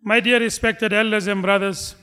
My dear respected elders and brothers,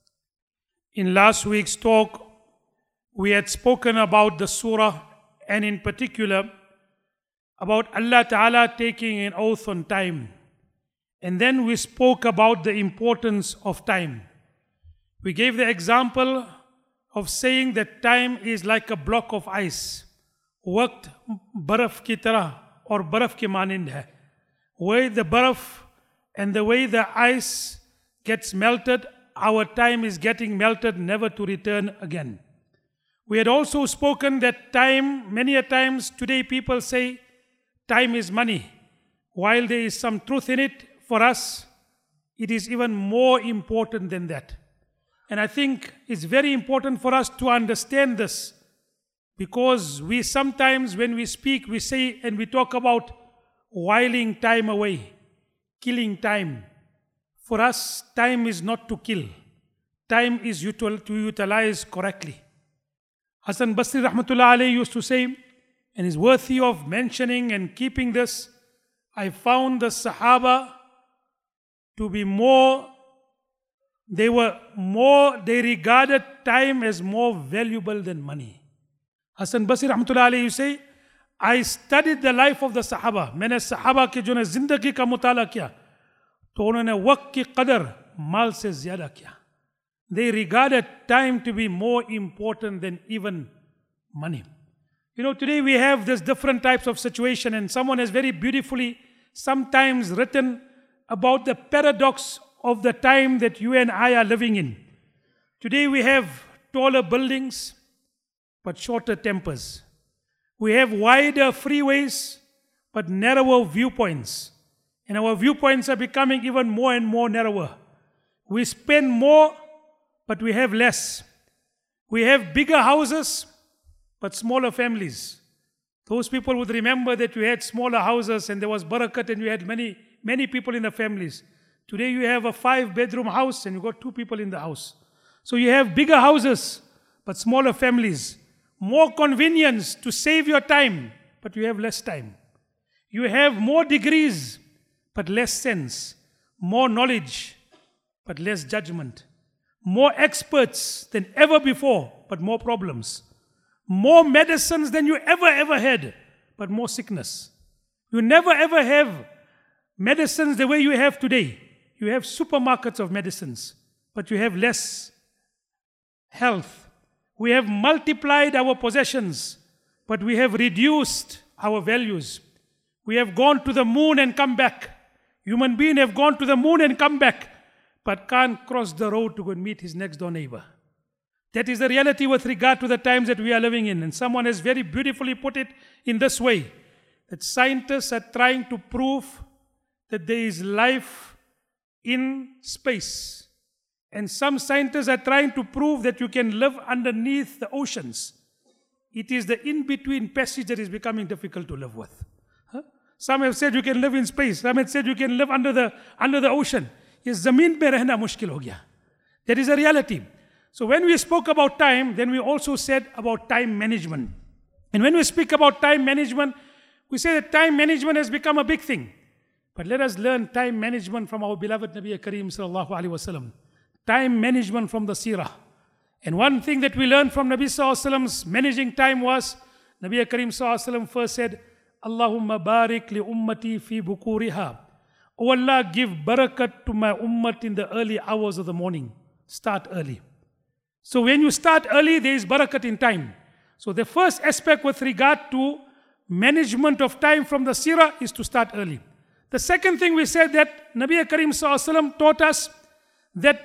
in last week's talk, we had spoken about the surah and in particular about Allah Ta'ala taking an oath on time. And then we spoke about the importance of time. We gave the example of saying that time is like a block of ice. Waqt baraf ki tarah or baraf ke manind hai. Where the baraf and the way the ice gets melted, our time is getting melted, never to return again. We had also spoken that time, many a times today people say time is money. While there is some truth in it, for us, it is even more important than that. And I think it's very important for us to understand this, because we sometimes when we speak, we say and we talk about whiling time away, killing time. For us, time is not to kill. Time is to utilize correctly. Hasan Basri Rahmatullah Alayhi used to say, and is worthy of mentioning and keeping this, I found the Sahaba to be they regarded time as more valuable than money. Hasan Basri Rahmatullah Alayhi, you say, I studied the life of the Sahaba. मैंने Sahaba के जो ने जिंदगी का मुताला किया, तो उन्होंने वक्त की कदर माल से ज़्यादा किया. They regarded time to be more important than even money. You know, today we have this different types of situation, and someone has very beautifully sometimes written about the paradox of the time that you and I are living in. Today we have taller buildings, but shorter tempers. We have wider freeways, but narrower viewpoints. And our viewpoints are becoming even more and more narrower. We spend more, but we have less. We have bigger houses, but smaller families. Those people would remember that you had smaller houses and there was barakat and you had many people in the families. Today you have a 5-bedroom house and you got 2 people in the house. So you have bigger houses, but smaller families. More convenience to save your time, but you have less time. You have more degrees, but less sense. More knowledge, but less judgment. More experts than ever before, but more problems. More medicines than you ever had, but more sickness. You never ever have medicines the way you have today. You have supermarkets of medicines, but you have less health. We have multiplied our possessions, but we have reduced our values. We have gone to the moon and come back. Human beings have gone to the moon and come back, but can't cross the road to go and meet his next door neighbor. That is the reality with regard to the times that we are living in. And someone has very beautifully put it in this way, that scientists are trying to prove that there is life in space. And some scientists are trying to prove that you can live underneath the oceans. It is the in-between passage that is becoming difficult to live with. Some have said you can live in space. Some have said you can live under the ocean. Yes, zameen pe rehna mushkil ho gaya. That is a reality. So when we spoke about time, then we also said about time management. And when we speak about time management, we say that time management has become a big thing. But let us learn time management from our beloved Nabi Kareem sallallahu alaihi wasallam. Time management from the seerah. And one thing that we learned from Nabi sallallahu alaihi wasallam's managing time was, Nabi Kareem sallallahu alaihi wasallam first said, Allahumma barik li ummati fi bukuriha. Oh Allah, give barakat to my ummat in the early hours of the morning. Start early. So when you start early, there is barakat in time. So the first aspect with regard to management of time from the seerah is to start early. The second thing we said that Nabi Kareem sallallahu alaihi wasallam taught us that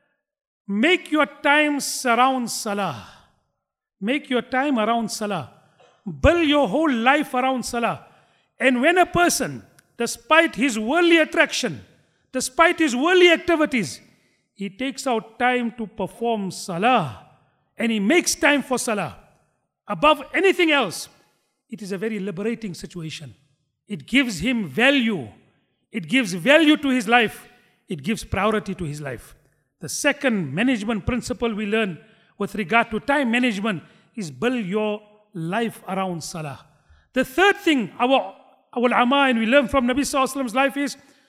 make your time around salah. Make your time around salah. Build your whole life around salah. And when a person, despite his worldly attraction, despite his worldly activities, he takes out time to perform salah, and he makes time for salah above anything else, it is a very liberating situation. It gives him value. It gives value to his life. It gives priority to his life. The second management principle we learn with regard to time management is build your life around salah. The third thing, our ulama, and we learn from Nabi Sallallahu Alaihi Wasallam's life is,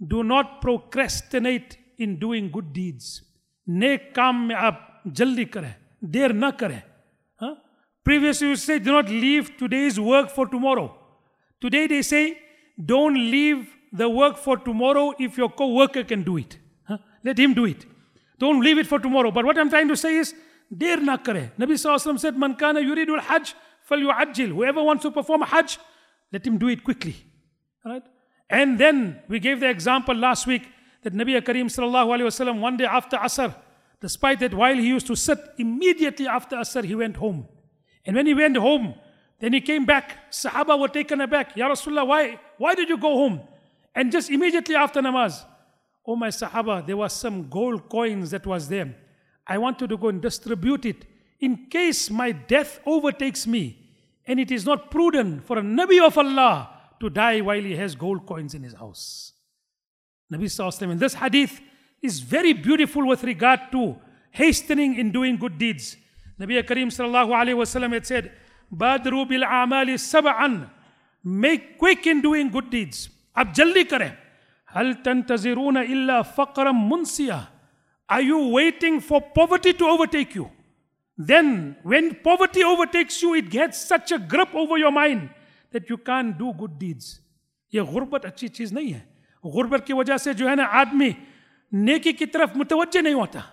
do not procrastinate in doing good deeds. Neek kaam mein aap jaldi kare, der na kare. Previously you say, do not leave today's work for tomorrow. Today they say, don't leave the work for tomorrow if your co-worker can do it. Let him do it. Don't leave it for tomorrow. But what I'm trying to say is, der na kare. Nabi Sallallahu Alaihi Wasallam said, Man kana yuridul hajj, falyu'ajjil. Whoever wants to perform a hajj, let him do it quickly. Right? And then we gave the example last week that Nabi Kareem Sallallahu Alaihi Wasallam one day after Asr, despite that while he used to sit, immediately after Asr he went home. And when he went home, then he came back. Sahaba were taken aback. Ya Rasulullah, why did you go home? And just immediately after namaz, oh my Sahaba, there was some gold coins that was there. I wanted to go and distribute it in case my death overtakes me. And it is not prudent for a Nabi of Allah to die while he has gold coins in his house. Nabi Sallallahu Alaihi Wasallam, this hadith is very beautiful with regard to hastening in doing good deeds. Nabi Kareem Sallallahu Alaihi Wasallam had said, Badru bil amali sab'an. Make quick in doing good deeds. Ab jaldi kare. Hal tantaziruna illa faqram munsiya. Are you waiting for poverty to overtake you? Then when poverty overtakes you, it gets such a grip over your mind that you can't do good deeds. ये गुर्बत अच्छी चीज नहीं है. गुर्बत की वजह से जो है ना आदमी नेकी की तरफ मुतवज्जे नहीं होता.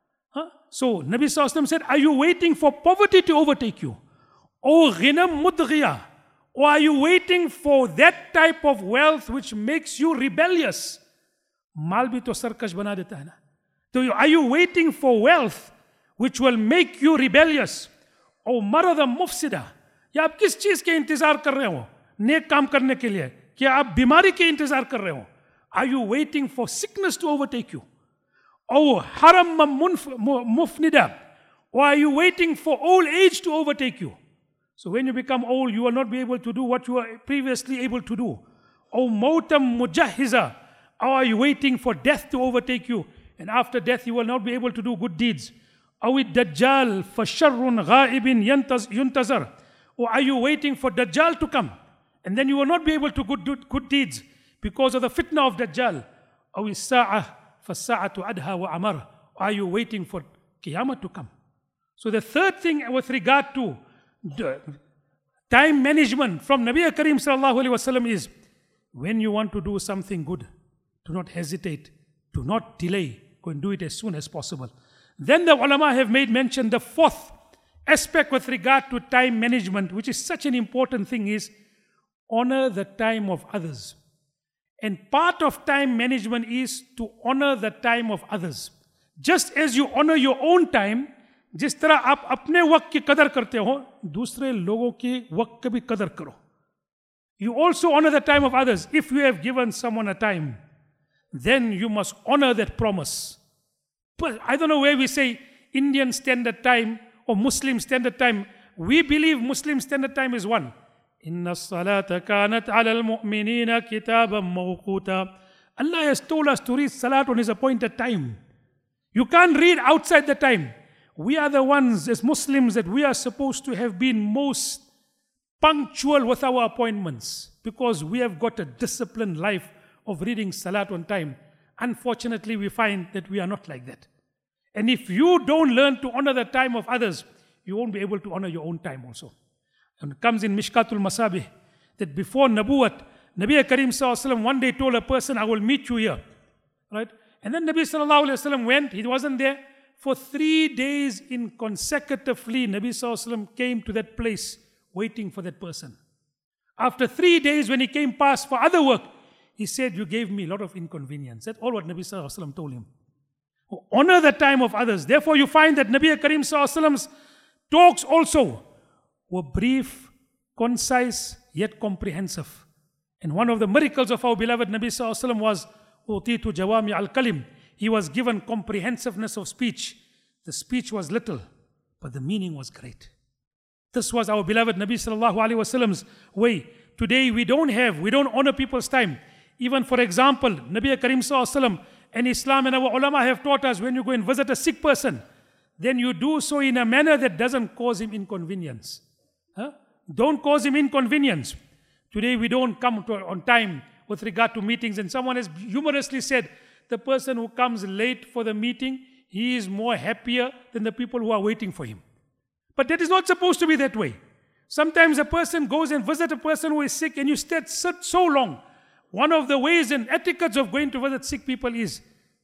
So Nabi Sallallahu Alaihi Wasallam said, are you waiting for poverty to overtake you? O ghinam mudghiya. Or are you waiting for that type of wealth which makes you rebellious? Mal bhi to sarkash bana deta hai na. So are you waiting for wealth which will make you rebellious? O marada mufsida. या आप किस चीज के इंतजार कर रहे हो नेक काम करने के लिए? क्या आप बीमारी के इंतजार कर रहे हो? Are you waiting for sickness to overtake you? Oh, haram mufnida. Or are you waiting for old age to overtake you? So when you become old, you will not be able to do what you were previously able to do. Oh, mautam mujahiza. Or are you waiting for death to overtake you? And after death, you will not be able to do good deeds. Aw dajjal fasharrun ghaibin yuntazar. Or are you waiting for Dajjal to come? And then you will not be able to do good deeds because of the fitna of Dajjal. Aw is-sa'ah fas-sa'atu adha wa amar. Are you waiting for Qiyamah to come? So the third thing with regard to time management from Nabi Kareem Sallallahu Alaihi Wasallam is, when you want to do something good, do not hesitate, do not delay, go and do it as soon as possible. Then the ulama have made mention, the fourth aspect with regard to time management, which is such an important thing, is honor the time of others. And part of time management is to honor the time of others. Just as you honor your own time, जिस तरह आप अपने वक्त की कदर करते हो, दूसरे लोगों के वक्त की भी कदर करो. You also honor the time of others. If you have given someone a time, then you must honor that promise. But I don't know where we say Indian Standard Time or Muslim Standard Time. We believe Muslim Standard Time is one. Inna salata kanat ala al-mu'minina kitaban mawquta. Allah has told us to read salat on His appointed time. You can't read outside the time. We are the ones as Muslims that we are supposed to have been most punctual with our appointments because we have got a disciplined life of reading salat on time. Unfortunately, we find that we are not like that. And if you don't learn to honor the time of others, you won't be able to honor your own time also. And it comes in Mishkatul Masabih that before Nabuwat, Nabi Kareem Sallallahu Alaihi Wasallam one day told a person, I will meet you here. Right? And then Nabi Sallallahu Alaihi Wasallam went, he wasn't there. For 3 days in consecutively, Nabi Sallallahu Alaihi Wasallam came to that place waiting for that person. After 3 days when he came past for other work, he said, you gave me a lot of inconvenience. That's all what Nabi Sallallahu Alaihi Wasallam told him. Honor the time of others. Therefore you find that Nabi Kareem Sallallahu Alaihi Wasallam's talks also were brief, concise, yet comprehensive. And one of the miracles of our beloved Nabi Sallallahu Alaihi Wasallam was Utitu Jawami al-Kalim. He was given comprehensiveness of speech. The speech was little, but the meaning was great. This was our beloved Nabi Sallallahu Alaihi Wasallam's way. Today we don't honor people's time. Even for example, Nabi Kareem Sallallahu Alaihi Wasallam and Islam and our ulama have taught us, when you go and visit a sick person, then you do so in a manner that doesn't cause him inconvenience. Don't cause him inconvenience. Today we don't come on time with regard to meetings, and someone has humorously said, the person who comes late for the meeting, he is more happier than the people who are waiting for him. But that is not supposed to be that way. Sometimes a person goes and visits a person who is sick and you sit so long. One of the ways and etiquettes of going to visit sick people is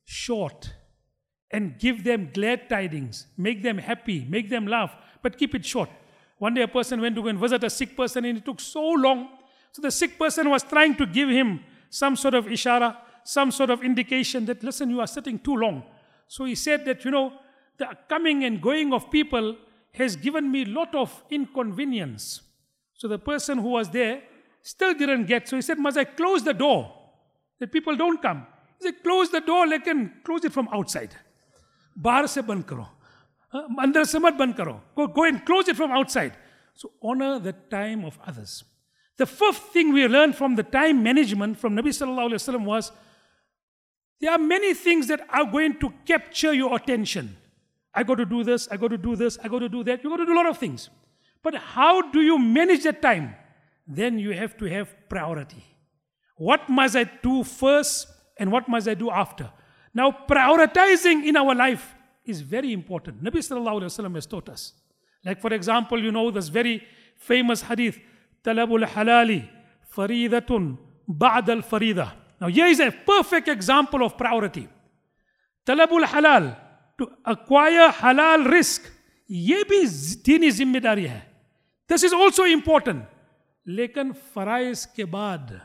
short and give them glad tidings, make them happy, make them laugh, but keep it short. One day a person went to go and visit a sick person and it took so long. So the sick person was trying to give him some sort of ishara, some sort of indication that, listen, you are sitting too long. So he said that, the coming and going of people has given me a lot of inconvenience. So the person who was there still didn't get. So he said, must I close the door that people don't come? He said, close the door, close it from outside. Bahar se band karo. Andar se mat band karo. Go and close it from outside. So honor the time of others. The fifth thing we learned from the time management from Nabi Sallallahu Alaihi Wasallam was, there are many things that are going to capture your attention. I got to do this, I got to do this, I got to do that. You got to do a lot of things. But how do you manage that time? Then you have to have priority. What must I do first and what must I do after? Now, prioritizing in our life is very important. Nabi Sallallahu Alaihi Wasallam has taught us. Like for example, this very famous hadith, Talabul halali faridatun ba'dal farida. Now here is a perfect example of priority. Talabul halal, to acquire halal risk, ye bhi dini zimmedari hai. This is also important. Lekin faraiz ke baad,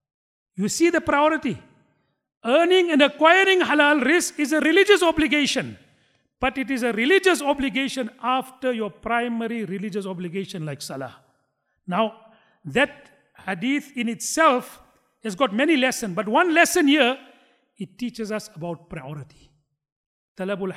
you see the priority. Earning and acquiring halal risk is a religious obligation. But it is a religious obligation after your primary religious obligation like salah. Now, that hadith in itself has got many lessons. But one lesson here, it teaches us about priority. Talabul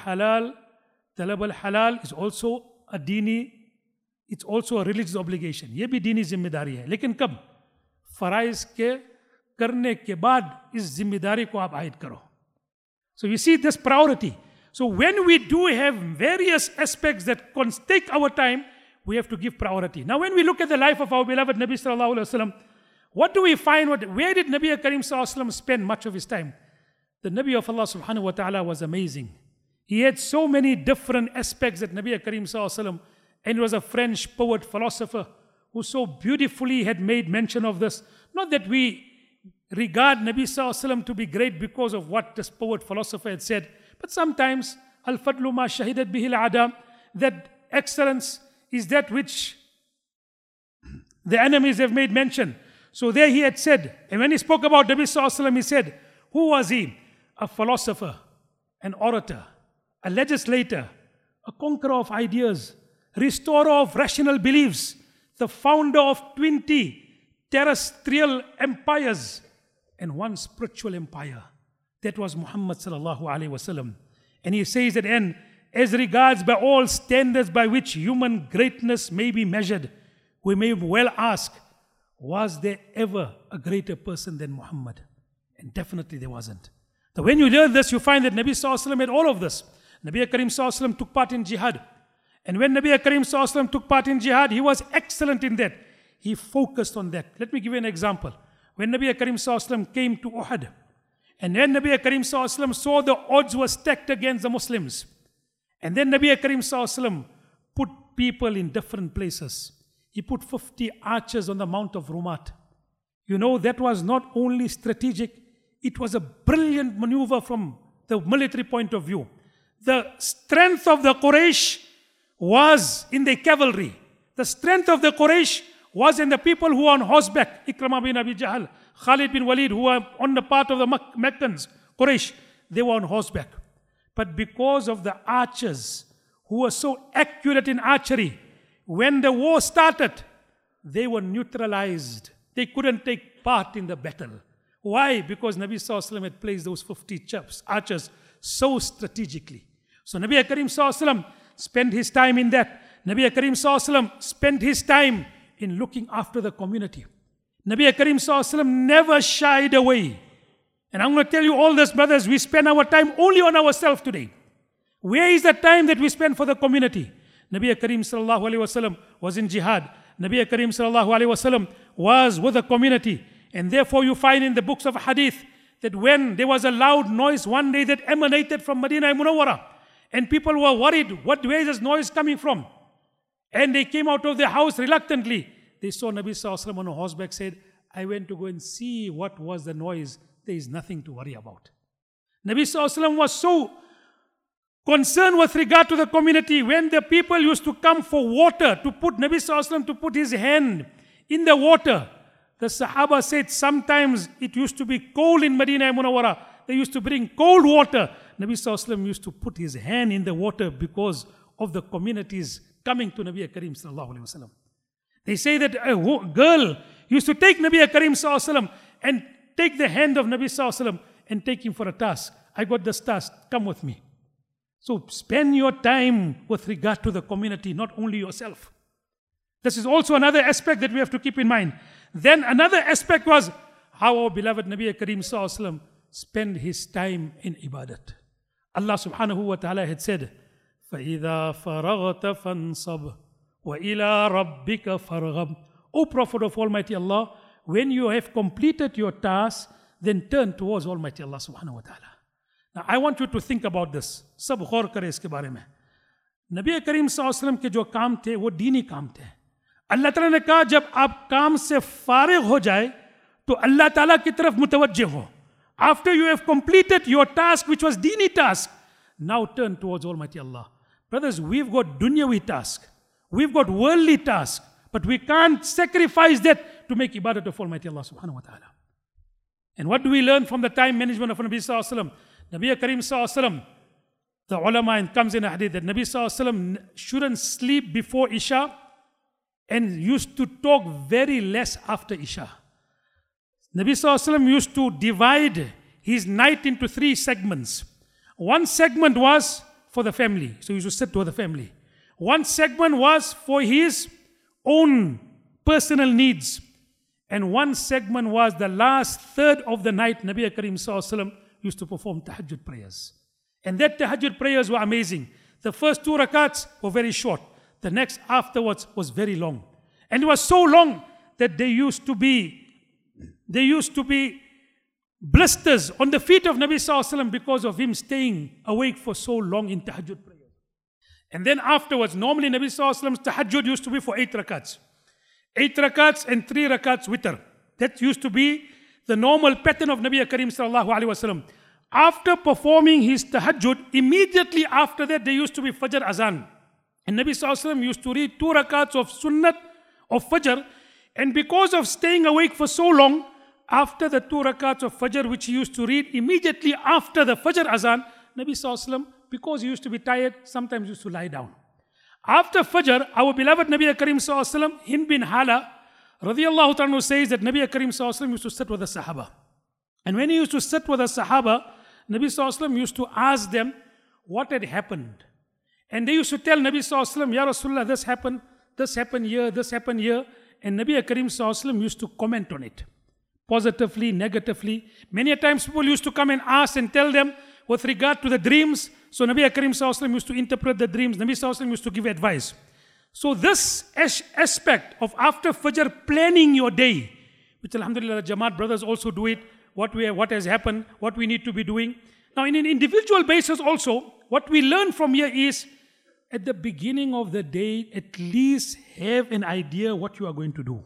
halal is also a dini, it's also a religious obligation. Ye bhi dini zimmedari hai. Lekin kab? Faraiz ke karne ke baad is zimmedari ko aap aid karo. So you see this priority. So when we do have various aspects that take our time, we have to give priority. Now when we look at the life of our beloved Nabi Sallallahu Alaihi Wasallam, what do we find? Where did Nabi Karim Sallallahu Alaihi Wasallam spend much of his time? The Nabi of Allah Subhanahu Wa Ta'ala was amazing. He had so many different aspects that Nabi Karim Sallallahu Alaihi Wasallam, and he was a French poet, philosopher, who so beautifully had made mention of this. Not that we regard Nabi Sallallahu Alaihi Wasallam to be great because of what this poet, philosopher had said, but sometimes, al-fadlu ma shahidat bihi al-adam, that excellence is that which the enemies have made mention. So there he had said, and when he spoke about Nabi Sallallahu Alaihi Wasallam, he said, who was he? A philosopher, an orator, a legislator, a conqueror of ideas, restorer of rational beliefs, the founder of 20 terrestrial empires and one spiritual empire. That was Muhammad Sallallahu Alaihi Wasallam. And he says at the end, as regards by all standards by which human greatness may be measured, we may well ask, was there ever a greater person than Muhammad? And definitely there wasn't. So when you learn this, you find that Nabi Sallallahu Alaihi Wasallam had all of this. Nabi Karim Sallallahu Alaihi Wasallam took part in jihad. And when Nabi Karim Sallallahu Alaihi Wasallam took part in jihad, he was excellent in that. He focused on that. Let me give you an example. When Nabi Karim Sallallahu Alaihi Wasallam came to Uhud, and then Nabi Karim Sallallahu Alaihi Wasallam saw the odds were stacked against the Muslims. And then Nabi Karim Sallallahu Alaihi Wasallam put people in different places. He put 50 archers on the Mount of Rumat. That was not only strategic, it was a brilliant maneuver from the military point of view. The strength of the Quraysh was in the cavalry. The strength of the Quraysh was in the people who were on horseback. Ikramah bin Abi Jahl, Khalid bin Walid, who were on the part of the Meccans, Quraysh, they were on horseback. But because of the archers who were so accurate in archery, when the war started, they were neutralized. They couldn't take part in the battle. Why? Because Nabi Sallallahu Alaihi Wasallam had placed those 50 archers so strategically. So Nabi Karim Sallallahu Alaihi Wasallam spent his time in that. Nabi Karim Sallallahu Alaihi Wasallam spent his time in looking after the community. Nabi Karim Sallallahu Alaihi Wasallam never shied away. And I'm going to tell you all this, brothers, we spend our time only on ourselves today. Where is the time that we spend for the community? Nabi Karim Sallallahu Alaihi Wasallam was in jihad. Nabi Karim Sallallahu Alaihi Wasallam was with the community. And therefore you find in the books of hadith that when there was a loud noise one day that emanated from Medina Munawwara, and people were worried, where is this noise coming from? And they came out of their house reluctantly. They saw Nabi Sallallahu Alaihi Wasallam on a horseback, said, I went to go and see what was the noise. There is nothing to worry about. Nabi Sallallahu Alaihi Wasallam was so concerned with regard to the community. When the people used to come for water, to put Nabi Sallallahu Alaihi Wasallam to put his hand in the water, the Sahaba said sometimes it used to be cold in Medina Munawwara. They used to bring cold water. Nabi Sallallahu Alaihi Wasallam used to put his hand in the water because of the communities coming to Nabi Karim Sallallahu Alaihi Wasallam. They say that a girl used to take Nabi Karim Sallallahu Alaihi Wasallam and take the hand of Nabi Sallallahu Alaihi Wasallam and take him for a task. I got this task, come with me. So spend your time with regard to the community, not only yourself. This is also another aspect that we have to keep in mind. Then another aspect was how our beloved Nabi Karim Sallallahu Alaihi Wasallam spent his time in ibadat. Allah subhanahu wa ta'ala had said, فَإِذَا فَرَغْتَ فَانْصَبْ وَإِلَىٰ رَبِّكَ فَارْغَبْ. O Prophet of Almighty Allah, when you have completed your task, then turn towards Almighty Allah subhanahu wa ta'ala. Now I want you to think about this. सब गौर करें इसके बारे में. नबी करीम सल्लल्लाहु अलैहि वसल्लम के जो काम थे वो दीनी काम थे. अल्लाह ताला ने कहा जब आप काम से फारिग हो जाए तो अल्लाह ताला की तरफ मुतवज्जे हो. After you have completed your task which was dini task, now turn towards Almighty Allah. Brothers, we've got dunyawi task. We've got worldly task. But we can't sacrifice that to make ibadat of Almighty Allah subhanahu wa ta'ala. And what do we learn from the time management of Nabi sallallahu alaihi wasallam? Nabi Karim sallallahu alaihi wasallam, the ulama, and comes in a hadith that Nabi sallallahu alaihi wasallam shouldn't sleep before Isha and used to talk very less after Isha. Nabi sallallahu alaihi wasallam used to divide his night into 3 segments. One segment was for the family, so he used to sit with the family. One segment was for his own personal needs. And one segment was the last third of the night, Nabi Karim Sallallahu Alaihi Wasallam used to perform tahajjud prayers. And that tahajjud prayers were amazing. The first 2 rakats were very short. The next afterwards was very long. And it was so long that there used to be blisters on the feet of Nabi Sallallahu Alaihi Wasallam because of him staying awake for so long in tahajjud prayers. And then afterwards, normally Nabi Sallallahu Alaihi Wasallam's tahajjud used to be for 8 rakats. 8 rakats and 3 rakats witr. That used to be the normal pattern of Nabi Karim Sallallahu Alaihi Wasallam. After performing his tahajjud, immediately after that there used to be Fajr Azan. And Nabi Sallallahu Alaihi Wasallam used to read 2 rakats of sunnat of Fajr. And because of staying awake for so long, after the 2 rakats of Fajr which he used to read, immediately after the Fajr Azan, Nabi Sallallahu Alaihi Wasallam, because he used to be tired, sometimes used to lie down. After Fajr, our beloved Nabi Karim Sallallahu Alaihi Wasallam, Hind bin Hala, radiyallahu ta'ala, says that Nabi Karim Sallallahu Alaihi Wasallam used to sit with the Sahaba. And when he used to sit with the Sahaba, Nabi Sallallahu Alaihi Wasallam used to ask them what had happened. And they used to tell Nabi Sallallahu Alaihi Wasallam, Ya Rasulullah, this happened here, this happened here. And Nabi Karim Sallallahu Alaihi Wasallam used to comment on it, positively, negatively. Many a times people used to come and ask and tell them with regard to the dreams. So Nabi Karim Sallallahu Alaihi Wasallam used to interpret the dreams. Nabi Sallallahu Alaihi Wasallam used to give advice. So this aspect of after Fajr planning your day, which alhamdulillah the Jamaat brothers also do it, what has happened, what we need to be doing. Now in an individual basis also, what we learn from here is, at the beginning of the day, at least have an idea what you are going to do.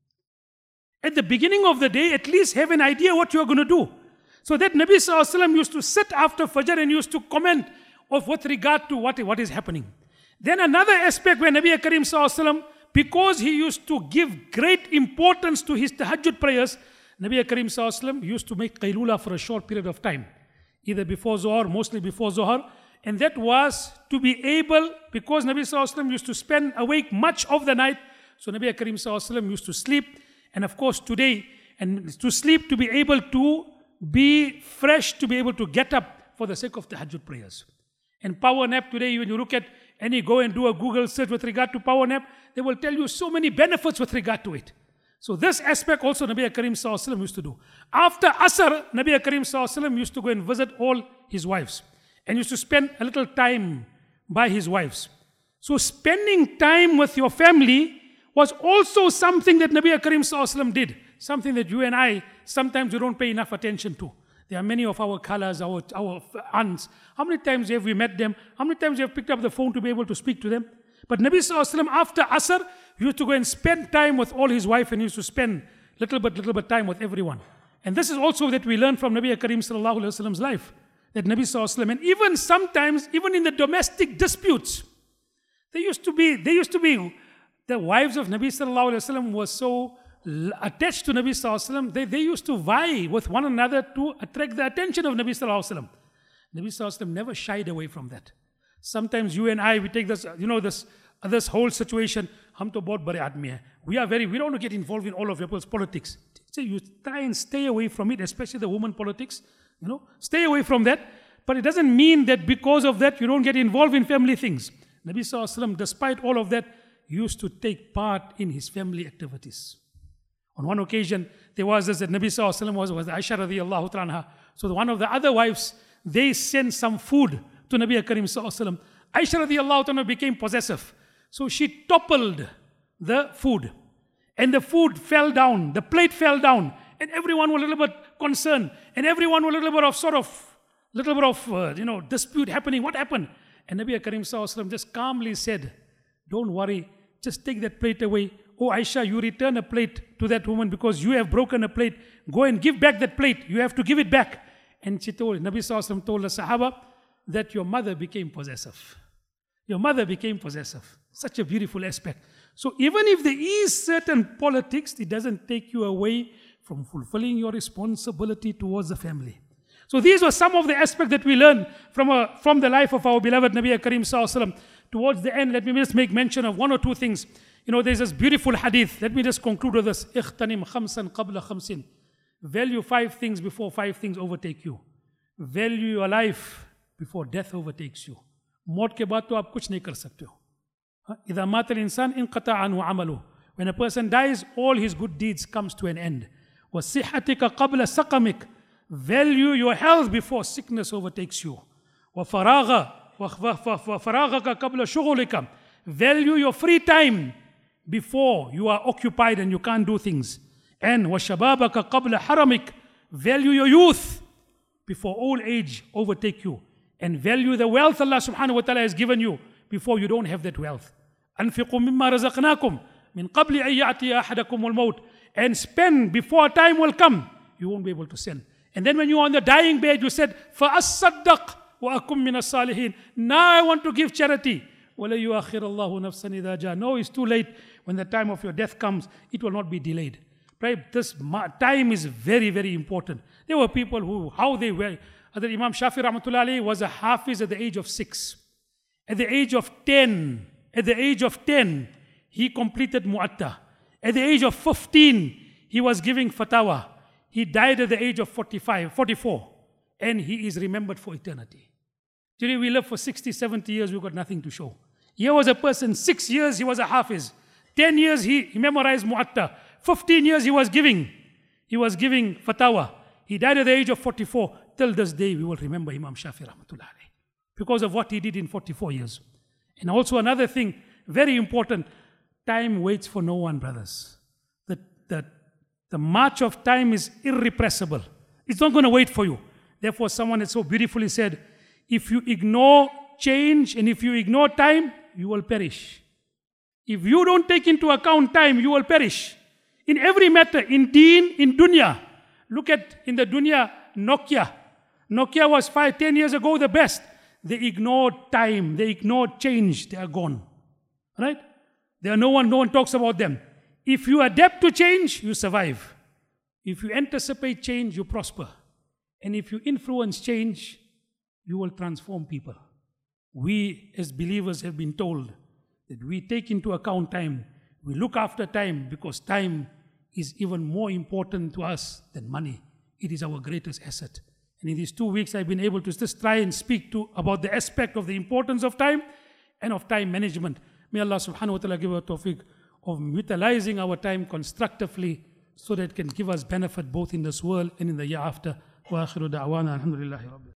At the beginning of the day, at least have an idea what you are going to do. So that Nabi Sallallahu Alaihi Wasallam used to sit after Fajr and used to comment with regard to what is happening. Then another aspect where Nabi Karim Sallallahu Alaihi Wasallam, because he used to give great importance to his tahajjud prayers, Nabi Karim Sallallahu Alaihi Wasallam used to make qaylula for a short period of time, either before Zohar, mostly before Zohar. And that was to be able, because Nabi Sallallahu Alaihi Wasallam used to spend awake much of the night, so Nabi Karim Sallallahu Alaihi Wasallam used to sleep. And of course today, and to sleep, to be able to be fresh, to be able to get up for the sake of tahajjud prayers. And power nap today, when you look at go and do a Google search with regard to power nap, they will tell you so many benefits with regard to it. So this aspect also Nabi Karim Sallallahu Alaihi Wasallam used to do. After Asr, Nabi Karim Sallallahu Alaihi Wasallam used to go and visit all his wives. And used to spend a little time by his wives. So spending time with your family was also something that Nabi Karim Sallallahu Alaihi Wasallam did. something that you and I, sometimes you don't pay enough attention to. There are many of our colors, our aunts. How many times have we met them? How many times have you picked up the phone to be able to speak to them? But Nabi Sallallahu Alaihi Wasallam, after Asr, he used to go and spend time with all his wife, and he used to spend little bit time with everyone. And this is also that we learn from Nabi Karim Sallallahu Alaihi Wasallam's life. That Nabi Sallallahu Alaihi Wasallam, and even sometimes, even in the domestic disputes, they used to be, the wives of Nabi Sallallahu Alaihi Wasallam were so attached to Nabi Sallallahu Alaihi Wasallam, they used to vie with one another to attract the attention of Nabi Sallallahu Alaihi Wasallam. Nabi Sallallahu Alaihi Wasallam never shied away from that. Sometimes you and I, we take this, this whole situation, hum to bahut bade aadmi hai. We don't want to get involved in all of people's politics. So you try and stay away from it, especially the woman politics. Stay away from that. But it doesn't mean that because of that, you don't get involved in family things. Nabi Sallallahu Alaihi Wasallam, despite all of that, used to take part in his family activities. On one occasion, there was this that Nabi Sallallahu Alaihi Wasallam was Aisha radiallahu anha. So one of the other wives, they sent some food to Nabi Karim Sallallahu Alaihi Wasallam. Aisha radiallahu anha became possessive. So she toppled the food. And the food fell down, the plate fell down. And everyone was a little bit concerned. And everyone was a little bit of dispute happening. What happened? And Nabi Karim Sallallahu Alaihi Wasallam just calmly said, don't worry, just take that plate away. Oh Aisha, you return a plate to that woman because you have broken a plate. Go and give back that plate. You have to give it back. And Nabi Sallallahu Alaihi Wasallam told the Sahaba that your mother became possessive. Your mother became possessive. Such a beautiful aspect. So even if there is certain politics, it doesn't take you away from fulfilling your responsibility towards the family. So these were some of the aspects that we learn from the life of our beloved Nabi Karim Sallallahu Alaihi Wasallam. Towards the end, let me just make mention of one or two things. There's this beautiful hadith. Let me just conclude with this. اغتنم خمسا قبل خمسين. Value 5 things before 5 things overtake you. Value your life before death overtakes you. मौत के बाद तो आप कुछ नहीं कर सकते हो. إذا مات الإنسان انقطع عنه عمله. When a person dies, all his good deeds comes to an end. وصحتك قبل سقمك. Value your health before sickness overtakes you. وفراغك قبل شغلك. Value your free time before you are occupied and you can't do things. And وشبابك قبل حرمك. Value your youth before old age overtake you. And value the wealth Allah subhanahu wa ta'ala has given you before you don't have that wealth. أنفقوا مما رزقناكم من قبل أن يأتي أحدكم الموت. And spend before time will come. You won't be able to send. And then when you're on the dying bed, you said, فَأَصَّدَّقْ وَأَكُمْ مِنَ الصَّالِحِينَ. Now I want to give charity. وَلَا يُؤَخِّرَ اللَّهُ نَفْسًا إِذَا جَاءَ. No, it's too late. When the time of your death comes, it will not be delayed. Right? This time is very, very important. There were people who, how they were. Imam Shafi rahmatullahi alayhi was a hafiz at the age of 6. At the age of 10, he completed Mu'atta. At the age of 15, he was giving fatwa. He died at the age of 44. And he is remembered for eternity. Today we live for 60, 70 years, we've got nothing to show. Here was a person, 6 years he was a hafiz. 10 years he memorized Mu'atta. 15 years he was giving fatwa. He died at the age of 44. Till this day we will remember Imam Shafi rahmatullahi alayhi because of what he did in 44 years. And also another thing, very important, time waits for no one, brothers. The march of time is irrepressible. It's not going to wait for you. Therefore, someone has so beautifully said, if you ignore change and if you ignore time, you will perish. If you don't take into account time, you will perish. In every matter, in deen, in dunya. Look at, in the dunya, Nokia. Nokia was 10 years ago the best. They ignored time, they ignored change, they are gone. Right? No one talks about them. If you adapt to change, you survive. If you anticipate change, you prosper. And if you influence change, you will transform people. We as believers have been told that we take into account time. We look after time because time is even more important to us than money. It is our greatest asset. And in these 2 weeks, I've been able to just try and speak about the aspect of the importance of time and of time management. May Allah subhanahu wa ta'ala give us tawfiq of utilizing our time constructively so that it can give us benefit both in this world and in the year after. Wa akhiru da'wana alhamdulillahi rabbil.